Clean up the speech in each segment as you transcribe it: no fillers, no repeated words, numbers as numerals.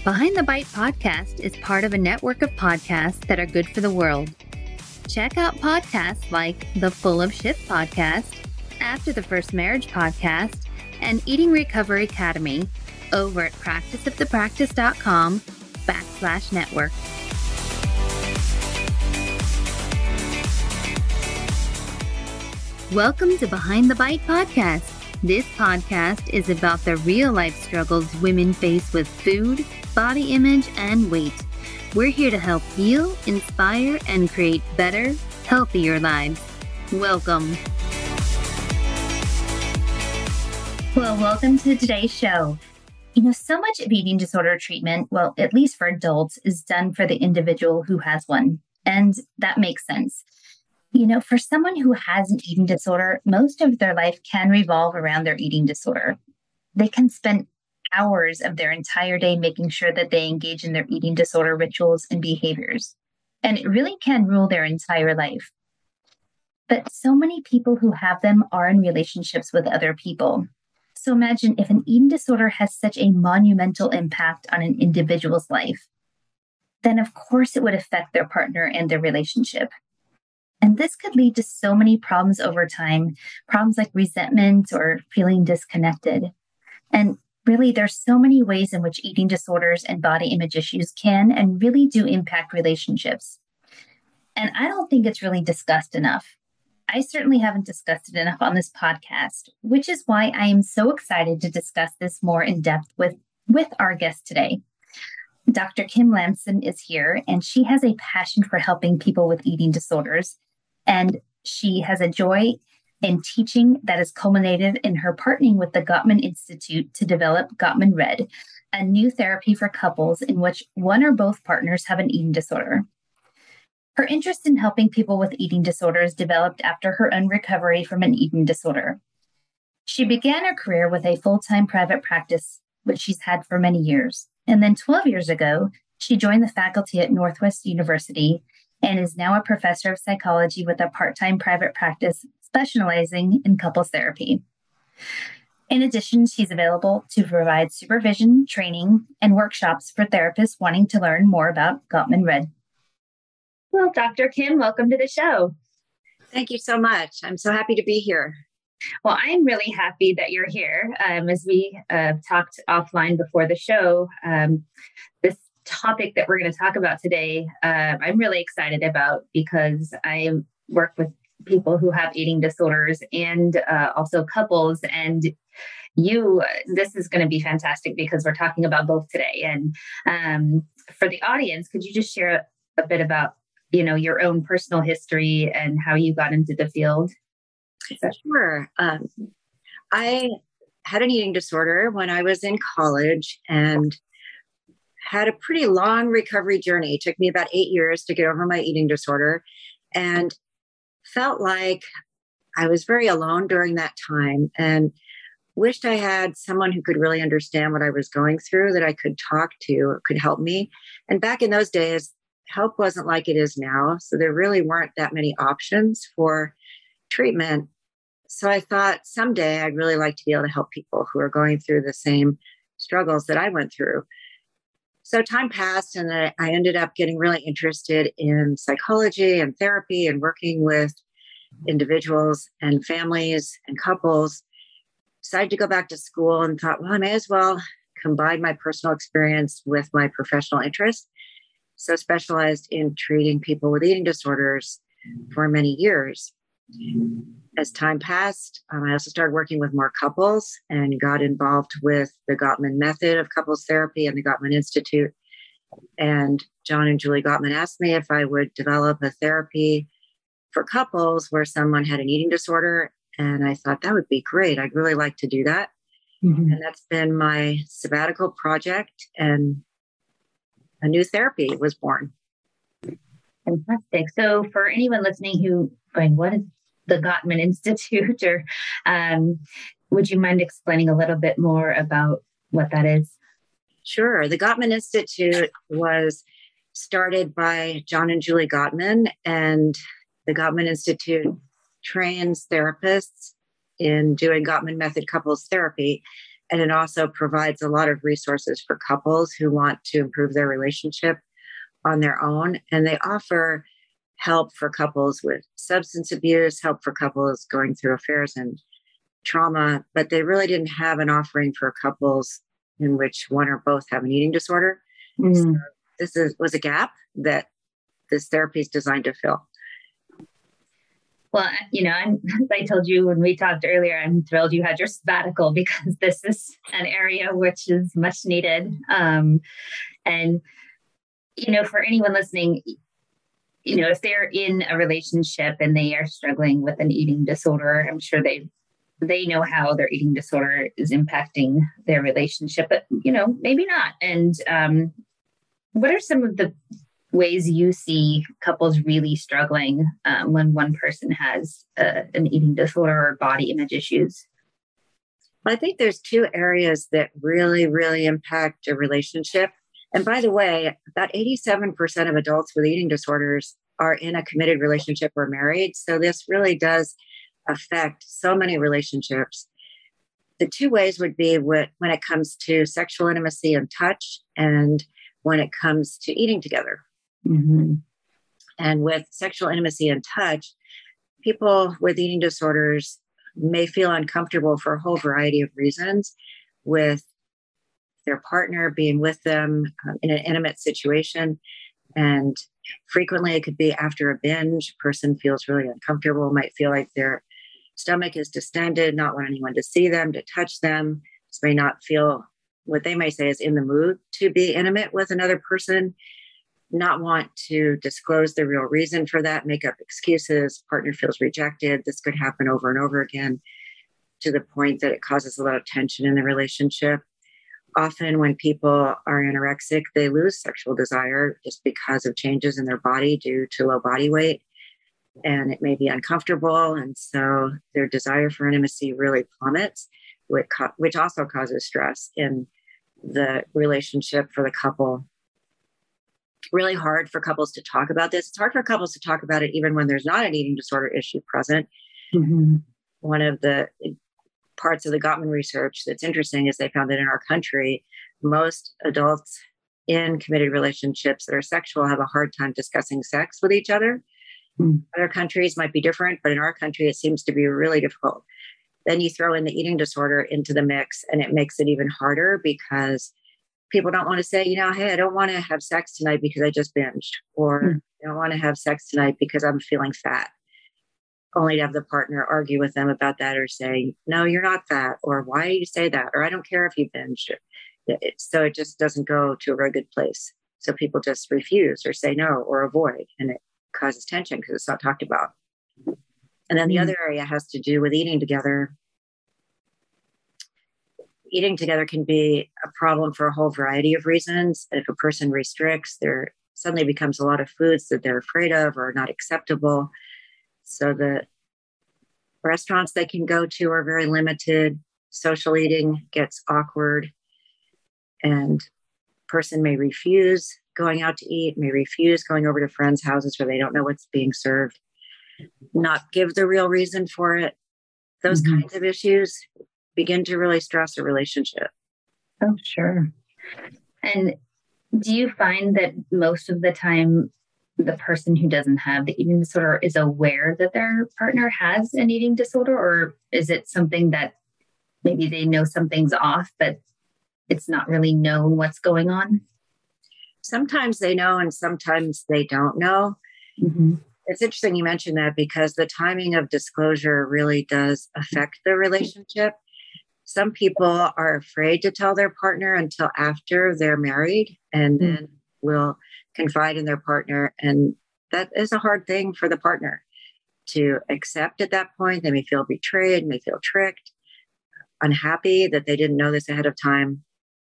Behind the Bite podcast is part of a network of podcasts that are good for the world. Check out podcasts like the Full of Shit podcast, After the First Marriage podcast, and Eating Recovery Academy over at practiceofthepractice.com/network. Welcome to Behind the Bite podcast. This podcast is about the real-life struggles women face with food, body image, and weight. We're here to help heal, inspire, and create better, healthier lives. Welcome. Well, welcome to today's show. So much of eating disorder treatment, well, at least for adults, is done for the individual who has one. And that makes sense. For someone who has an eating disorder, most of their life can revolve around their eating disorder. They can spend hours of their entire day making sure that they engage in their eating disorder rituals and behaviors. And it really can rule their entire life. But so many people who have them are in relationships with other people. So imagine if an eating disorder has such a monumental impact on an individual's life, then of course it would affect their partner and their relationship. And this could lead to so many problems over time, problems like resentment or feeling disconnected. And really, there's so many ways in which eating disorders and body image issues can and really do impact relationships. And I don't think it's really discussed enough. I certainly haven't discussed it enough on this podcast, which is why I am so excited to discuss this more in depth with our guest today. Dr. Kim Lamson is here, and she has a passion for helping people with eating disorders. And she has a joy in teaching that has culminated in her partnering with the Gottman Institute to develop Gottman Red, a new therapy for couples in which one or both partners have an eating disorder. Her interest in helping people with eating disorders developed after her own recovery from an eating disorder. She began her career with a full-time private practice, which she's had for many years. And then 12 years ago, she joined the faculty at Northwest University and is now a professor of psychology with a part-time private practice specializing in couples therapy. In addition, she's available to provide supervision, training, and workshops for therapists wanting to learn more about Gottman Red. Well, Dr. Kim, welcome to the show. Thank you so much. I'm so happy to be here. Well, I'm really happy that you're here. As we talked offline before the show, this topic that we're going to talk about today, I'm really excited about because I work with people who have eating disorders and also couples. And this is going to be fantastic because we're talking about both today. And for the audience, could you just share a bit about, your own personal history and how you got into the field? Sure. I had an eating disorder when I was in college and had a pretty long recovery journey. It took me about 8 years to get over my eating disorder and felt like I was very alone during that time and wished I had someone who could really understand what I was going through, that I could talk to or could help me. And back in those days, help wasn't like it is now. So there really weren't that many options for treatment. So I thought someday I'd really like to be able to help people who are going through the same struggles that I went through. So time passed and I ended up getting really interested in psychology and therapy and working with individuals and families and couples. Decided to go back to school and thought, well, I may as well combine my personal experience with my professional interest. So specialized in treating people with eating disorders for many years. As time passed, I also started working with more couples and got involved with the Gottman method of couples therapy and the Gottman Institute. And John and Julie Gottman asked me if I would develop a therapy for couples where someone had an eating disorder. And I thought that would be great. I'd really like to do that. Mm-hmm. And that's been my sabbatical project. And a new therapy was born. Fantastic. So for anyone listening who going, what is the Gottman Institute? Or would you mind explaining a little bit more about what that is? Sure. The Gottman Institute was started by John and Julie Gottman, and the Gottman Institute trains therapists in doing Gottman method couples therapy. And it also provides a lot of resources for couples who want to improve their relationship on their own. And they offer help for couples with substance abuse, help for couples going through affairs and trauma, but they really didn't have an offering for couples in which one or both have an eating disorder. So was a gap that this therapy is designed to fill. Well, as I told you when we talked earlier, I'm thrilled you had your sabbatical because this is an area which is much needed. And, for anyone listening, if they're in a relationship and they are struggling with an eating disorder, I'm sure they know how their eating disorder is impacting their relationship, but, maybe not. And what are some of the ways you see couples really struggling when one person has an eating disorder or body image issues? Well, I think there's two areas that really, really impact a relationship. And by the way, about 87% of adults with eating disorders are in a committed relationship or married. So this really does affect so many relationships. The two ways would be when it comes to sexual intimacy and touch, and when it comes to eating together. Mm-hmm. And with sexual intimacy and touch, people with eating disorders may feel uncomfortable for a whole variety of reasons with their partner being with them in an intimate situation. And frequently it could be after a binge, a person feels really uncomfortable, might feel like their stomach is distended, not want anyone to see them, to touch them. This may not feel what they may say is in the mood to be intimate with another person, not want to disclose the real reason for that, make up excuses, partner feels rejected. This could happen over and over again to the point that it causes a lot of tension in the relationship. Often when people are anorexic, they lose sexual desire just because of changes in their body due to low body weight. And it may be uncomfortable. And so their desire for intimacy really plummets, which also causes stress in the relationship for the couple. Really hard for couples to talk about this. It's hard for couples to talk about it even when there's not an eating disorder issue present. Mm-hmm. One of the parts of the Gottman research that's interesting is they found that in our country, most adults in committed relationships that are sexual have a hard time discussing sex with each other. Mm-hmm. Other countries might be different, but in our country, it seems to be really difficult. Then you throw in the eating disorder into the mix, and it makes it even harder because people don't want to say, hey, I don't want to have sex tonight because I just binged, or I don't want to have sex tonight because I'm feeling fat. Only to have the partner argue with them about that or say, no, you're not fat, or why do you say that? Or I don't care if you binged. So it just doesn't go to a very good place. So people just refuse or say no or avoid, and it causes tension because it's not talked about. And then the other area has to do with eating together. Eating together can be a problem for a whole variety of reasons. If a person restricts, there suddenly becomes a lot of foods that they're afraid of or not acceptable. So the restaurants they can go to are very limited. Social eating gets awkward. And person may refuse going out to eat, may refuse going over to friends' houses where they don't know what's being served, not give the real reason for it. Those kinds of issues begin to really stress a relationship. Oh, sure. And do you find that most of the time the person who doesn't have the eating disorder is aware that their partner has an eating disorder, or is it something that maybe they know something's off, but it's not really known what's going on? Sometimes they know and sometimes they don't know. Mm-hmm. It's interesting you mentioned that because the timing of disclosure really does affect the relationship. Some people are afraid to tell their partner until after they're married and then will confide in their partner. And that is a hard thing for the partner to accept at that point. They may feel betrayed, may feel tricked, unhappy that they didn't know this ahead of time.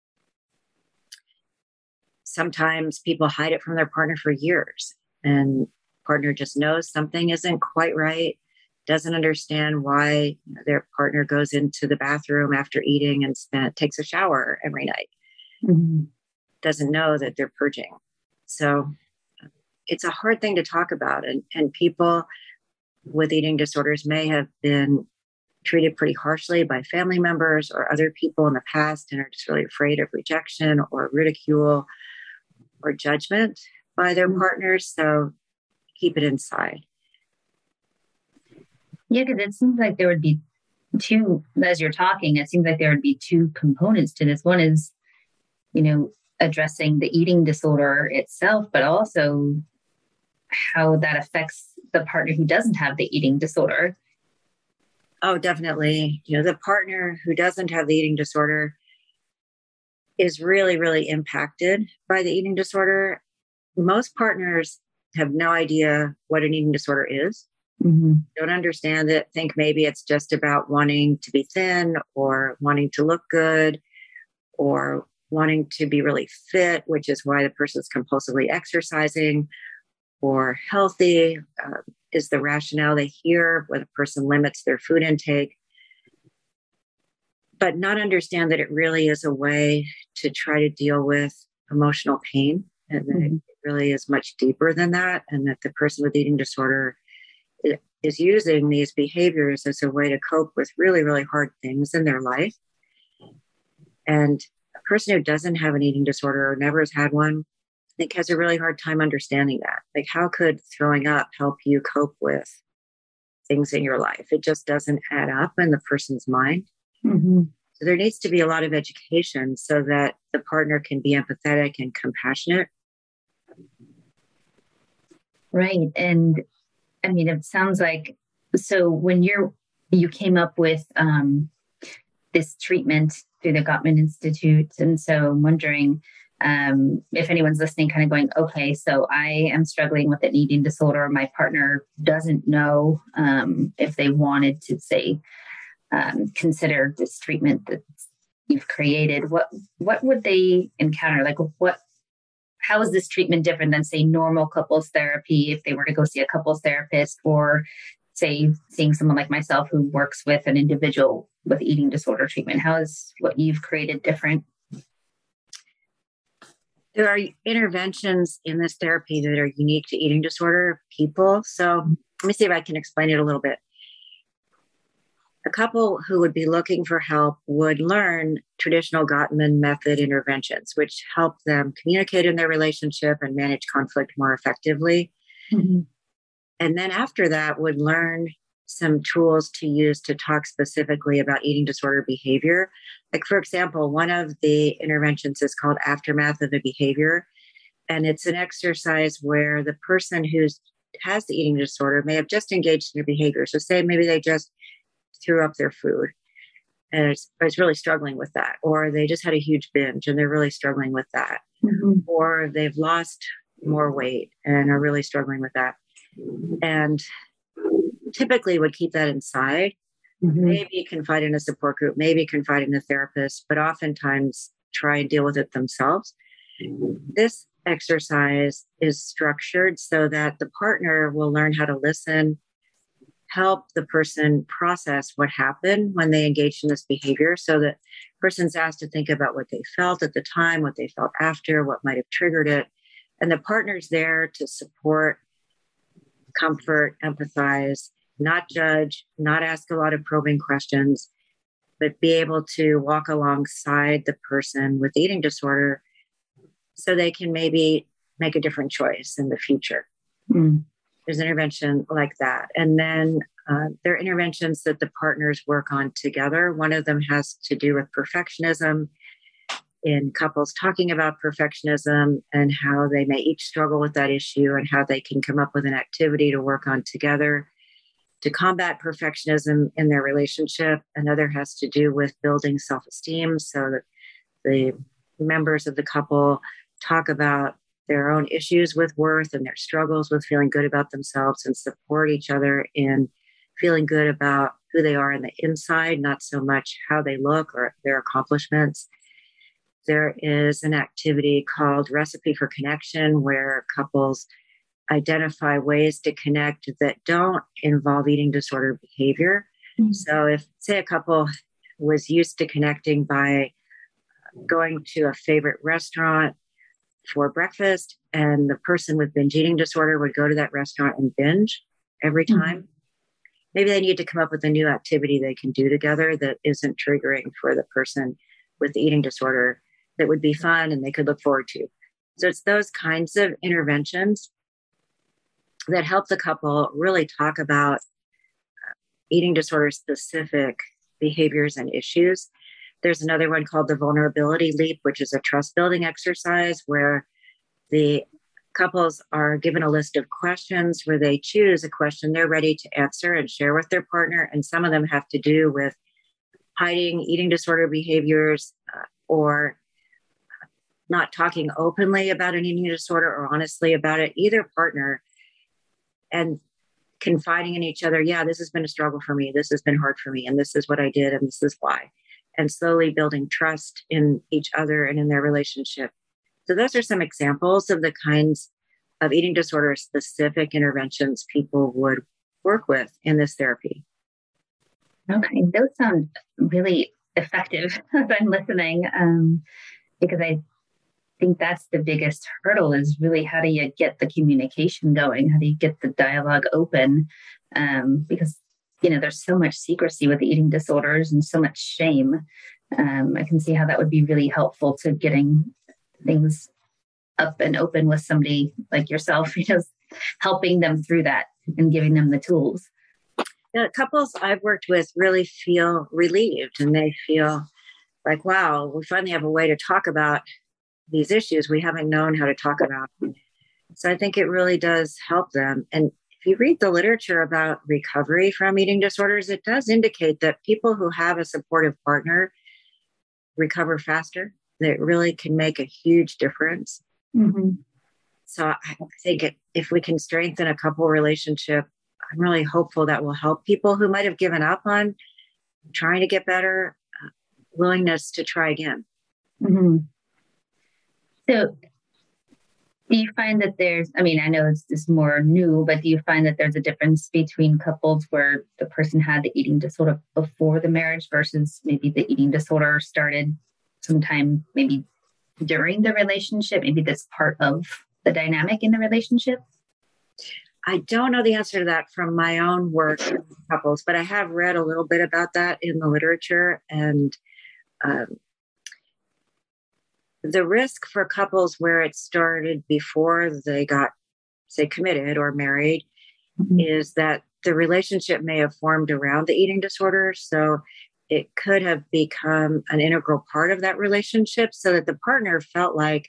Sometimes people hide it from their partner for years, and partner just knows something isn't quite right, doesn't understand why their partner goes into the bathroom after eating and takes a shower every night. Mm-hmm. Doesn't know that they're purging. So it's a hard thing to talk about. And people with eating disorders may have been treated pretty harshly by family members or other people in the past and are just really afraid of rejection or ridicule or judgment by their partners. So keep it inside. Yeah, because it seems like there would be two, as you're talking, it seems like there would be two components to this. One is, addressing the eating disorder itself, but also how that affects the partner who doesn't have the eating disorder. Oh, definitely. The partner who doesn't have the eating disorder is really, really impacted by the eating disorder. Most partners have no idea what an eating disorder is. Mm-hmm. Don't understand it, think maybe it's just about wanting to be thin or wanting to look good or wanting to be really fit, which is why the person's compulsively exercising, or healthy is the rationale they hear when a person limits their food intake. But not understand that it really is a way to try to deal with emotional pain, and that it really is much deeper than that, and that the person with eating disorder is using these behaviors as a way to cope with really, really hard things in their life. And a person who doesn't have an eating disorder or never has had one, I think has a really hard time understanding that. Like, how could throwing up help you cope with things in your life? It just doesn't add up in the person's mind. Mm-hmm. So there needs to be a lot of education so that the partner can be empathetic and compassionate. Right. And I mean, it sounds like, so when you came up with this treatment through the Gottman Institute, and so I'm wondering if anyone's listening, kind of going, okay, so I am struggling with an eating disorder. My partner doesn't know if they wanted to, say, consider this treatment that you've created. What would they encounter? Like, how is this treatment different than, say, normal couples therapy if they were to go see a couples therapist, or say seeing someone like myself who works with an individual with eating disorder treatment? How is what you've created different? There are interventions in this therapy that are unique to eating disorder people. So let me see if I can explain it a little bit. A couple who would be looking for help would learn traditional Gottman method interventions, which help them communicate in their relationship and manage conflict more effectively. Mm-hmm. And then after that would learn some tools to use to talk specifically about eating disorder behavior. Like, for example, one of the interventions is called Aftermath of a Behavior. And it's an exercise where the person who has the eating disorder may have just engaged in a behavior. So say maybe they just threw up their food and is really struggling with that. Or they just had a huge binge and they're really struggling with that. Mm-hmm. Or they've lost more weight and are really struggling with that. And typically would keep that inside. Mm-hmm. Maybe confide in a support group, maybe confide in a therapist, but oftentimes try and deal with it themselves. This exercise is structured so that the partner will learn how to listen, help the person process what happened when they engaged in this behavior. So that the person's asked to think about what they felt at the time, what they felt after, what might have triggered it. And the partner's there to support, comfort, empathize, not judge, not ask a lot of probing questions, but be able to walk alongside the person with eating disorder so they can maybe make a different choice in the future. Mm. There's intervention like that. And then there are interventions that the partners work on together. One of them has to do with perfectionism, in couples talking about perfectionism and how they may each struggle with that issue and how they can come up with an activity to work on together to combat perfectionism in their relationship. Another has to do with building self-esteem so that the members of the couple talk about their own issues with worth and their struggles with feeling good about themselves and support each other in feeling good about who they are on the inside, not so much how they look or their accomplishments. There is an activity called Recipe for Connection where couples identify ways to connect that don't involve eating disorder behavior. Mm-hmm. So if, say, a couple was used to connecting by going to a favorite restaurant for breakfast, and the person with binge eating disorder would go to that restaurant and binge every time. Mm-hmm. maybe they need to come up with a new activity they can do together that isn't triggering for the person with the eating disorder, that would be fun and they could look forward to. So it's those kinds of interventions that help the couple really talk about eating disorder specific behaviors and issues. There's another one called the vulnerability leap, which is a trust building exercise where the couples are given a list of questions where they choose a question they're ready to answer and share with their partner. And some of them have to do with hiding eating disorder behaviors or not talking openly about an eating disorder or honestly about it, either partner, and confiding in each other. Yeah, this has been a struggle for me. This has been hard for me. And this is what I did. And this is why. And slowly building trust in each other and in their relationship. So those are some examples of the kinds of eating disorder specific interventions people would work with in this therapy. Okay, those sound really effective as I'm listening, because I think that's the biggest hurdle is really how do you get the communication going? How do you get the dialogue open? Because, there's so much secrecy with eating disorders and so much shame. I can see how that would be really helpful to getting things up and open with somebody like yourself, helping them through that and giving them the tools. The couples I've worked with really feel relieved and they feel like, wow, we finally have a way to talk about these issues we haven't known how to talk about. So I think it really does help them. And if you read the literature about recovery from eating disorders, it does indicate that people who have a supportive partner recover faster. That really can make a huge difference. Mm-hmm. So I think if we can strengthen a couple relationship, I'm really hopeful that will help people who might have given up on trying to get better, willingness to try again. Mm-hmm. So do you find that I know it's more new, but do you find that there's a difference between couples where the person had the eating disorder before the marriage versus maybe the eating disorder started sometime maybe during the relationship? Maybe that's part of the dynamic in the relationship? I don't know the answer to that from my own work with couples, but I have read a little bit about that in the literature. And the risk for couples where it started before they got, say, committed or married, mm-hmm. is that the relationship may have formed around the eating disorder. So it could have become an integral part of that relationship so that the partner felt like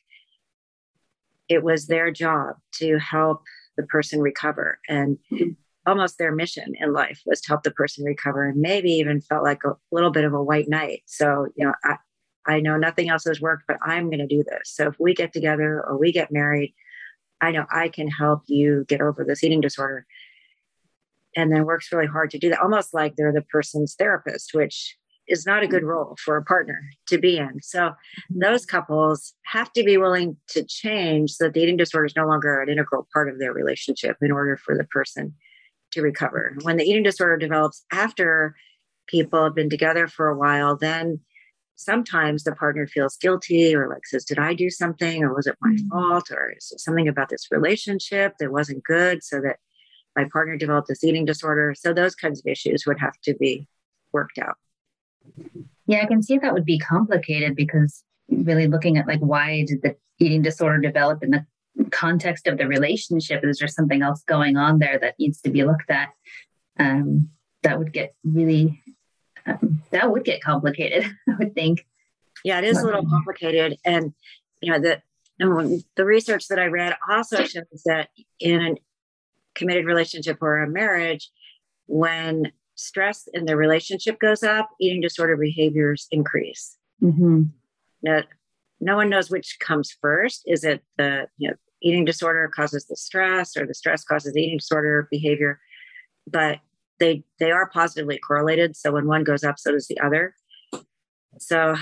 it was their job to help the person recover. And almost their mission in life was to help the person recover, and maybe even felt like a little bit of a white knight. So, I know nothing else has worked, but I'm going to do this. So if we get together or we get married, I know I can help you get over this eating disorder. And then works really hard to do that, almost like they're the person's therapist, which is not a good role for a partner to be in. So those couples have to be willing to change so that the eating disorder is no longer an integral part of their relationship in order for the person to recover. When the eating disorder develops after people have been together for a while, then sometimes the partner feels guilty or like says, did I do something, or was it my fault, or is it something about this relationship that wasn't good so that my partner developed this eating disorder? So those kinds of issues would have to be worked out. Yeah, I can see that would be complicated because really looking at why did the eating disorder develop in the context of the relationship? Is there something else going on there that needs to be looked at? That would get really that would get complicated, I would think. Yeah, it is a little complicated. And, the research that I read also shows that in a committed relationship or a marriage, when stress in the relationship goes up, eating disorder behaviors increase. Mm-hmm. Now, no one knows which comes first. Is it the eating disorder causes the stress, or the stress causes the eating disorder behavior? But they are positively correlated. So when one goes up, so does the other. So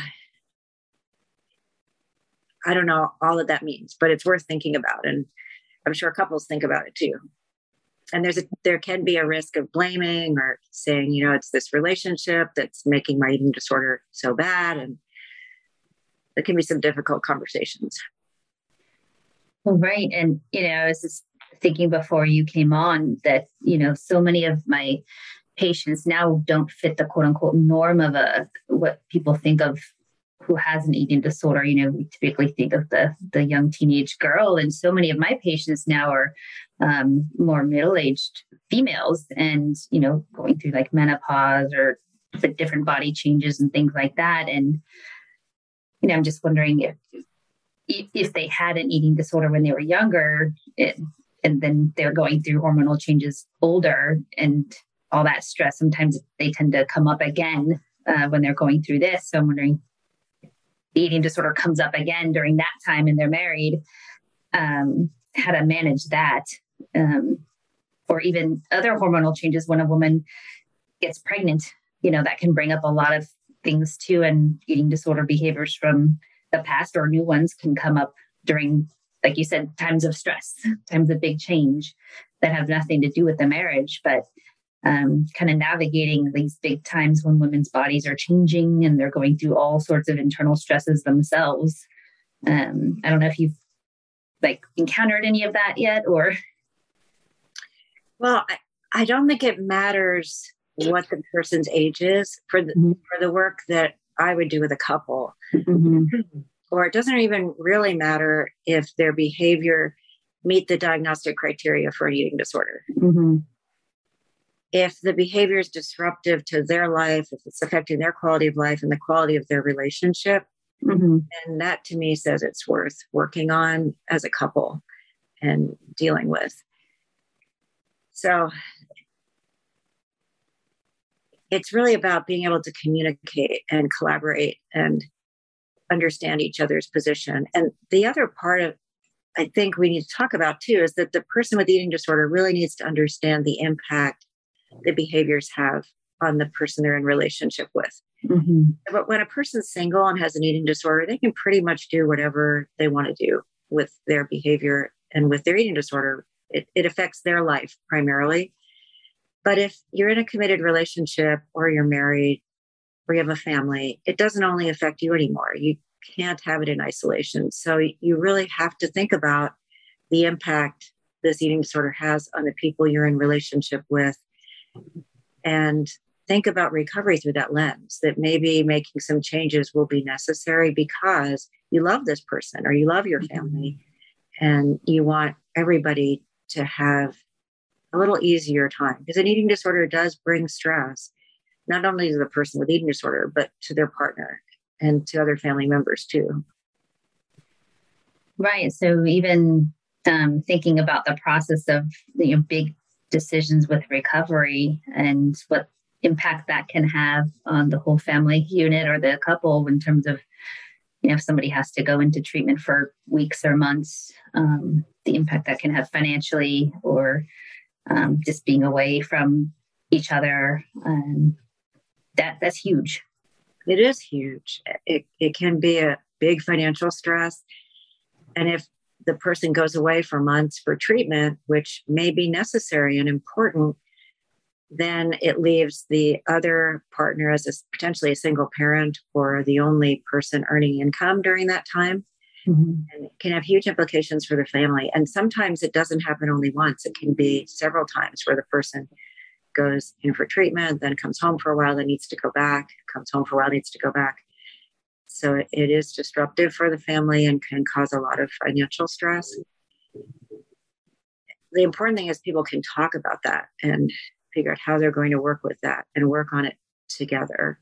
I don't know all that that means, but it's worth thinking about. And I'm sure couples think about it too. And there can be a risk of blaming or saying, it's this relationship that's making my eating disorder so bad. And there can be some difficult conversations. Well, right. And, I was just thinking before you came on that, so many of my patients now don't fit the quote unquote norm of what people think of who has an eating disorder. We typically think of the young teenage girl, and so many of my patients now are more middle-aged females, and going through like menopause or the different body changes and things like that. And I'm just wondering if they had an eating disorder when they were younger, and then they're going through hormonal changes older, and all that stress, sometimes they tend to come up again when they're going through this. So I'm wondering, the eating disorder comes up again during that time and they're married, how to manage that. Or even other hormonal changes when a woman gets pregnant, that can bring up a lot of things too. And eating disorder behaviors from the past or new ones can come up during, like you said, times of stress, times of big change that have nothing to do with the marriage, but kind of navigating these big times when women's bodies are changing and they're going through all sorts of internal stresses themselves. I don't know if you've encountered any of that yet, or. Well, I don't think it matters what the person's age is for the work that I would do with a couple. Mm-hmm. Or it doesn't even really matter if their behavior meet the diagnostic criteria for an eating disorder. Mm-hmm. If the behavior is disruptive to their life, if it's affecting their quality of life and the quality of their relationship, then that to me says it's worth working on as a couple and dealing with. So it's really about being able to communicate and collaborate and understand each other's position. And the other part of, I think we need to talk about too, is that the person with eating disorder really needs to understand the impact the behaviors have on the person they're in relationship with. Mm-hmm. But when a person's single and has an eating disorder, they can pretty much do whatever they want to do with their behavior and with their eating disorder. It affects their life primarily. But if you're in a committed relationship or you're married or you have a family, it doesn't only affect you anymore. You can't have it in isolation. So you really have to think about the impact this eating disorder has on the people you're in relationship with, and think about recovery through that lens, that maybe making some changes will be necessary because you love this person or you love your family and you want everybody to have a little easier time, because an eating disorder does bring stress, not only to the person with eating disorder, but to their partner and to other family members too. Right. So even thinking about the process of big decisions with recovery and what impact that can have on the whole family unit or the couple in terms of, if somebody has to go into treatment for weeks or months, the impact that can have financially or just being away from each other. That's huge. It is huge. It can be a big financial stress. And if the person goes away for months for treatment, which may be necessary and important, then it leaves the other partner as potentially a single parent or the only person earning income during that time. Mm-hmm. And it can have huge implications for the family. And sometimes it doesn't happen only once. It can be several times where the person goes in for treatment, then comes home for a while, then needs to go back, comes home for a while, needs to go back. So it is disruptive for the family and can cause a lot of financial stress. The important thing is people can talk about that and figure out how they're going to work with that and work on it together.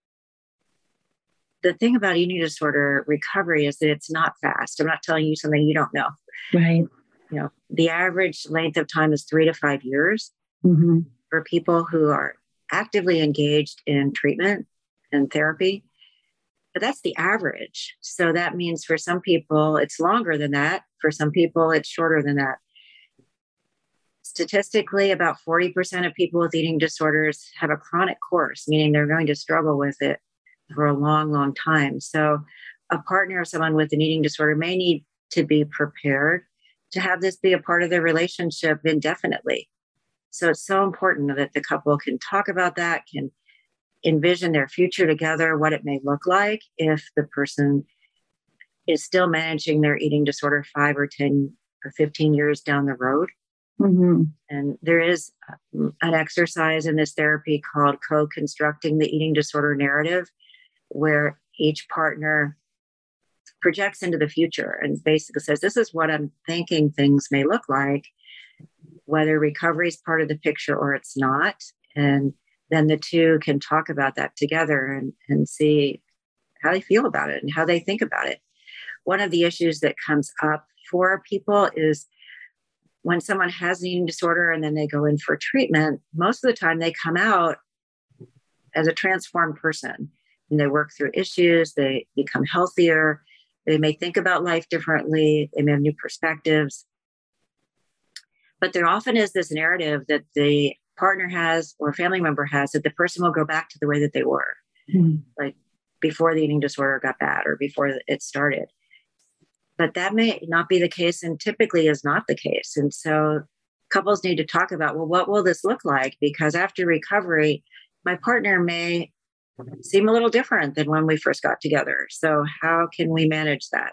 The thing about eating disorder recovery is that it's not fast. I'm not telling you something you don't know. Right. The average length of time is 3 to 5 years for people who are actively engaged in treatment and therapy. But that's the average. So that means for some people, it's longer than that. For some people, it's shorter than that. Statistically, about 40% of people with eating disorders have a chronic course, meaning they're going to struggle with it for a long, long time. So a partner or someone with an eating disorder may need to be prepared to have this be a part of their relationship indefinitely. So it's so important that the couple can talk about that, can envision their future together, what it may look like if the person is still managing their eating disorder 5 or 10 or 15 years down the road. Mm-hmm. And there is an exercise in this therapy called co-constructing the eating disorder narrative, where each partner projects into the future and basically says, this is what I'm thinking things may look like, whether recovery is part of the picture or it's not. And then the two can talk about that together and see how they feel about it and how they think about it. One of the issues that comes up for people is when someone has an eating disorder and then they go in for treatment, most of the time they come out as a transformed person and they work through issues, they become healthier, they may think about life differently, they may have new perspectives. But there often is this narrative that the partner has or family member has that the person will go back to the way that they were, like before the eating disorder got bad or before it started. But that may not be the case and typically is not the case. And so couples need to talk about, well, what will this look like? Because after recovery, my partner may seem a little different than when we first got together. So how can we manage that?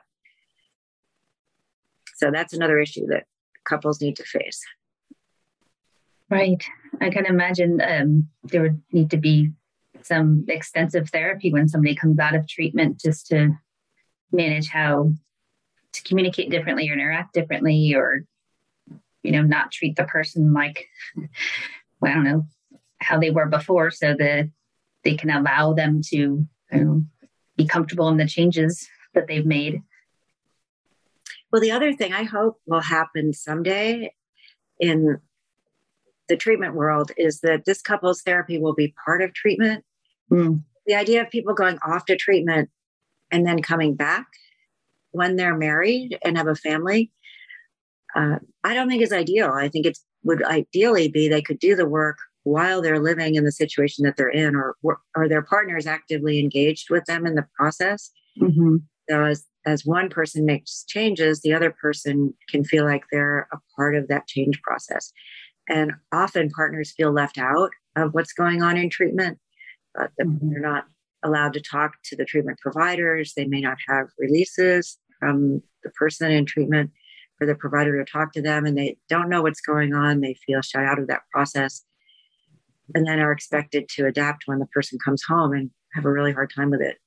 So that's another issue that couples need to face. Right. I can imagine there would need to be some extensive therapy when somebody comes out of treatment just to manage how to communicate differently or interact differently or, not treat the person like, well, I don't know, how they were before so that they can allow them to be comfortable in the changes that they've made. Well, the other thing I hope will happen someday in the treatment world is that this couple's therapy will be part of treatment. The idea of people going off to treatment and then coming back when they're married and have a family, I don't think is ideal. I think it would ideally be they could do the work while they're living in the situation that they're in, or their partner is actively engaged with them in the process. Mm-hmm. So as one person makes changes, the other person can feel like they're a part of that change process. And often partners feel left out of what's going on in treatment. They're not allowed to talk to the treatment providers. They may not have releases from the person in treatment for the provider to talk to them, and they don't know what's going on. They feel shut out of that process and then are expected to adapt when the person comes home and have a really hard time with it.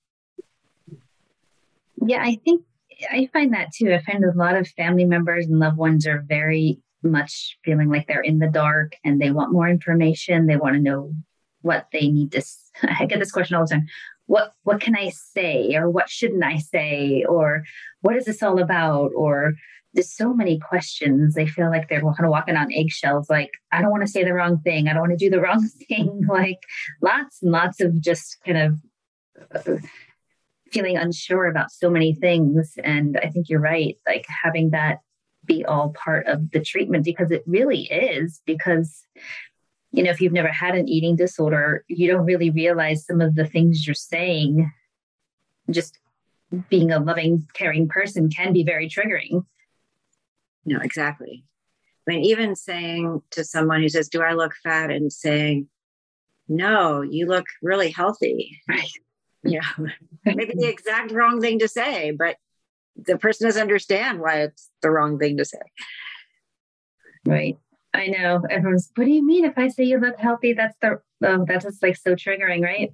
Yeah, I think I find that too. I find a lot of family members and loved ones are very much feeling like they're in the dark and they want more information. They want to know what they need to. I get this question all the time. What can I say? Or what shouldn't I say? Or what is this all about? Or there's so many questions. They feel like they're kind of walking on eggshells. Like, I don't want to say the wrong thing. I don't want to do the wrong thing. Like lots and lots of just kind of feeling unsure about so many things. And I think you're right. Like having that be all part of the treatment, because it really is, because, if you've never had an eating disorder, you don't really realize some of the things you're saying. Just being a loving, caring person can be very triggering. No, exactly. I mean, even saying to someone who says, do I look fat? And saying, no, you look really healthy. Right. Maybe the exact wrong thing to say, but the person doesn't understand why it's the wrong thing to say. Right. I know. Everyone's, what do you mean if I say you look healthy? That's just like so triggering, right?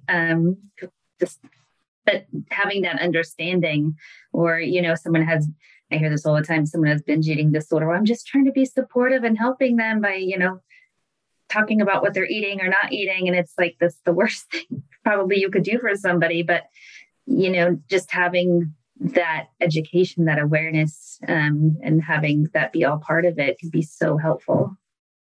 But having that understanding, or, someone has, I hear this all the time, someone has binge eating disorder. Well, I'm just trying to be supportive and helping them by, talking about what they're eating or not eating. And it's like, that's the worst thing probably you could do for somebody. But, just having that education, that awareness, and having that be all part of it can be so helpful.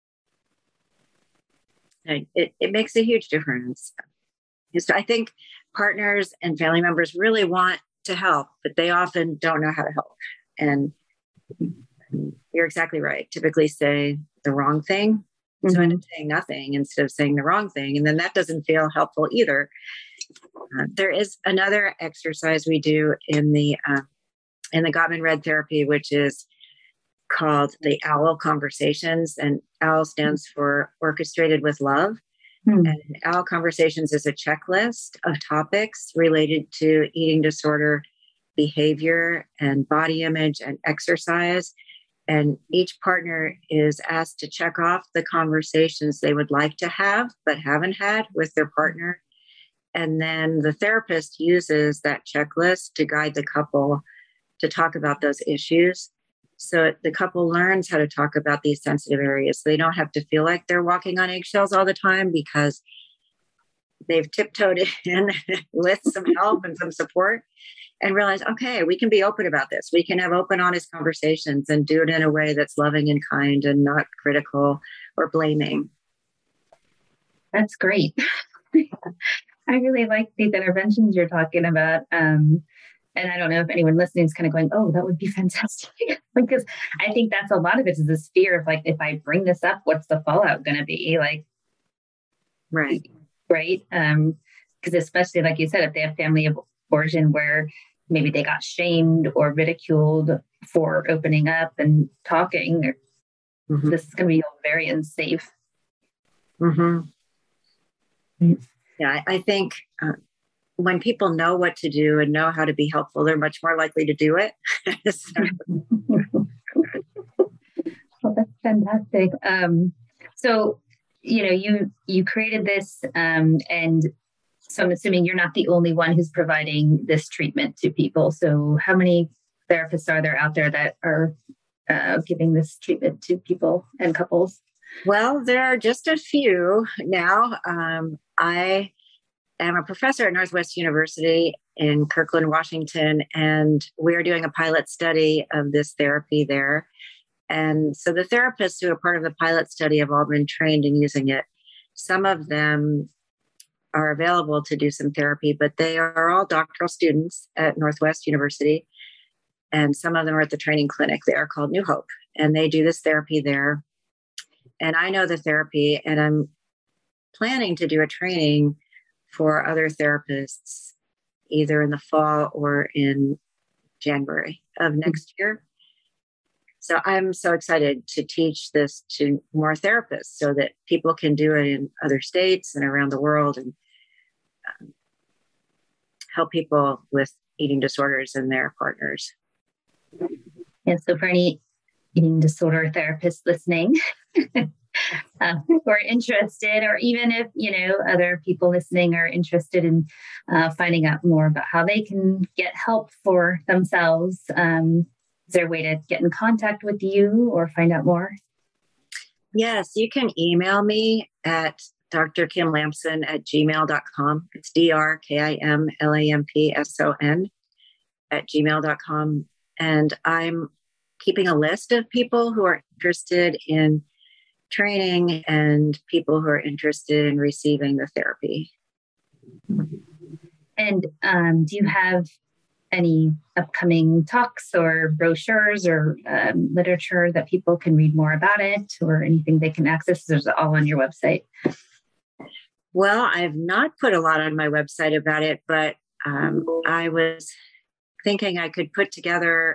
It makes a huge difference. So I think partners and family members really want to help, but they often don't know how to help. And you're exactly right. Typically say the wrong thing. So I end up saying nothing instead of saying the wrong thing. And then that doesn't feel helpful either. There is another exercise we do in the Gottman Red therapy, which is called the OWL Conversations. And OWL stands for Orchestrated with Love. And OWL Conversations is a checklist of topics related to eating disorder, behavior, and body image and exercise. And each partner is asked to check off the conversations they would like to have but haven't had with their partner. And then the therapist uses that checklist to guide the couple to talk about those issues. So the couple learns how to talk about these sensitive areas. They don't have to feel like they're walking on eggshells all the time because they've tiptoed in with some help and some support and realize, okay, we can be open about this. We can have open, honest conversations and do it in a way that's loving and kind and not critical or blaming. That's great. I really like these interventions you're talking about. And I don't know if anyone listening is kind of going, oh, that would be fantastic. Because I think that's a lot of it is this fear of like, if I bring this up, what's the fallout going to be? Like, right. Right. Because especially like you said, if they have family of origin where maybe they got shamed or ridiculed for opening up and talking, this is going to be very unsafe. Yeah, I think when people know what to do and know how to be helpful, they're much more likely to do it. Well, that's fantastic. So, you created this, and so I'm assuming you're not the only one who's providing this treatment to people. So how many therapists are there out there that are giving this treatment to people and couples? Well, there are just a few now. I am a professor at Northwest University in Kirkland, Washington, and we're doing a pilot study of this therapy there. And so the therapists who are part of the pilot study have all been trained in using it. Some of them are available to do some therapy, but they are all doctoral students at Northwest University. And some of them are at the training clinic there called New Hope, and they do this therapy there. And I know the therapy, and I'm planning to do a training for other therapists either in the fall or in January of next year. So I'm so excited to teach this to more therapists so that people can do it in other states and around the world and help people with eating disorders and their partners. Yeah, so for any eating disorder therapists listening who are interested, or even if, other people listening are interested in finding out more about how they can get help for themselves, is there a way to get in contact with you or find out more? Yes, you can email me at drkimlampson@gmail.com. It's drkimlampson@gmail.com. And I'm keeping a list of people who are interested in training and people who are interested in receiving the therapy. And do you have any upcoming talks or brochures or literature that people can read more about it, or anything they can access? Is it all on your website? Well, I've not put a lot on my website about it, but I was thinking I could put together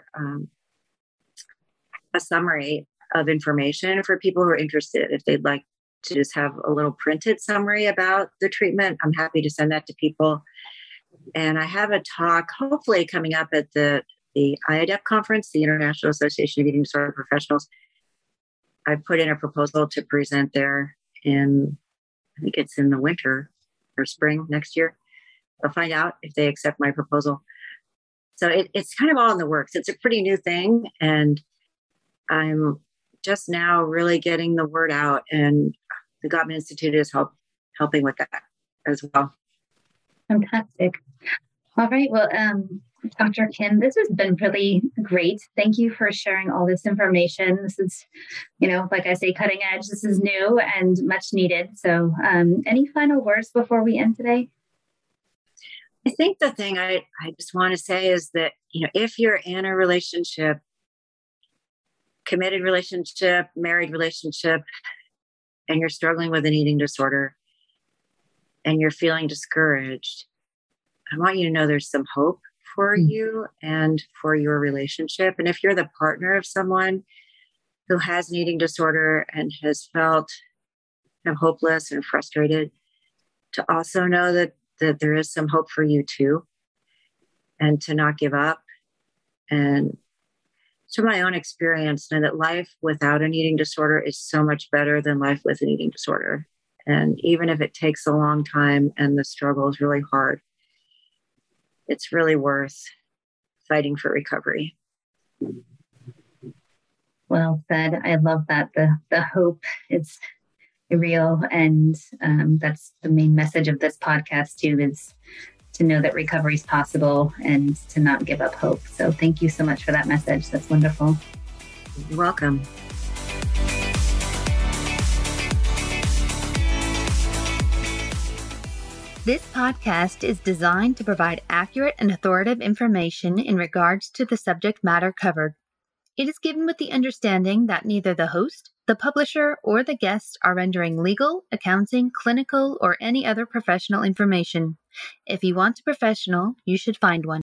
a summary of information for people who are interested. If they'd like to just have a little printed summary about the treatment, I'm happy to send that to people. And I have a talk hopefully coming up at the IADEP conference, the International Association of Eating Disorder Professionals. I put in a proposal to present there I think it's in the winter or spring next year. I'll find out if they accept my proposal. So it's kind of all in the works. It's a pretty new thing. And I'm just now really getting the word out. And the Gottman Institute is helping with that as well. Fantastic. All right. Well, Dr. Kim, this has been really great. Thank you for sharing all this information. This is, like I say, cutting edge. This is new and much needed. So any final words before we end today? I think the thing I just want to say is that, if you're in a relationship, committed relationship, married relationship, and you're struggling with an eating disorder and you're feeling discouraged, I want you to know there's some hope for you and for your relationship. And if you're the partner of someone who has an eating disorder and has felt kind of hopeless and frustrated, to also know that there is some hope for you too, and to not give up and to my own experience, know that life without an eating disorder is so much better than life with an eating disorder. And even if it takes a long time and the struggle is really hard, it's really worth fighting for recovery. Well said. I love that. The hope is real. And that's the main message of this podcast too, is to know that recovery is possible and to not give up hope. So thank you so much for that message. That's wonderful. You're welcome. This podcast is designed to provide accurate and authoritative information in regards to the subject matter covered. It is given with the understanding that neither the host, the publisher, or the guest are rendering legal, accounting, clinical, or any other professional information. If you want a professional, you should find one.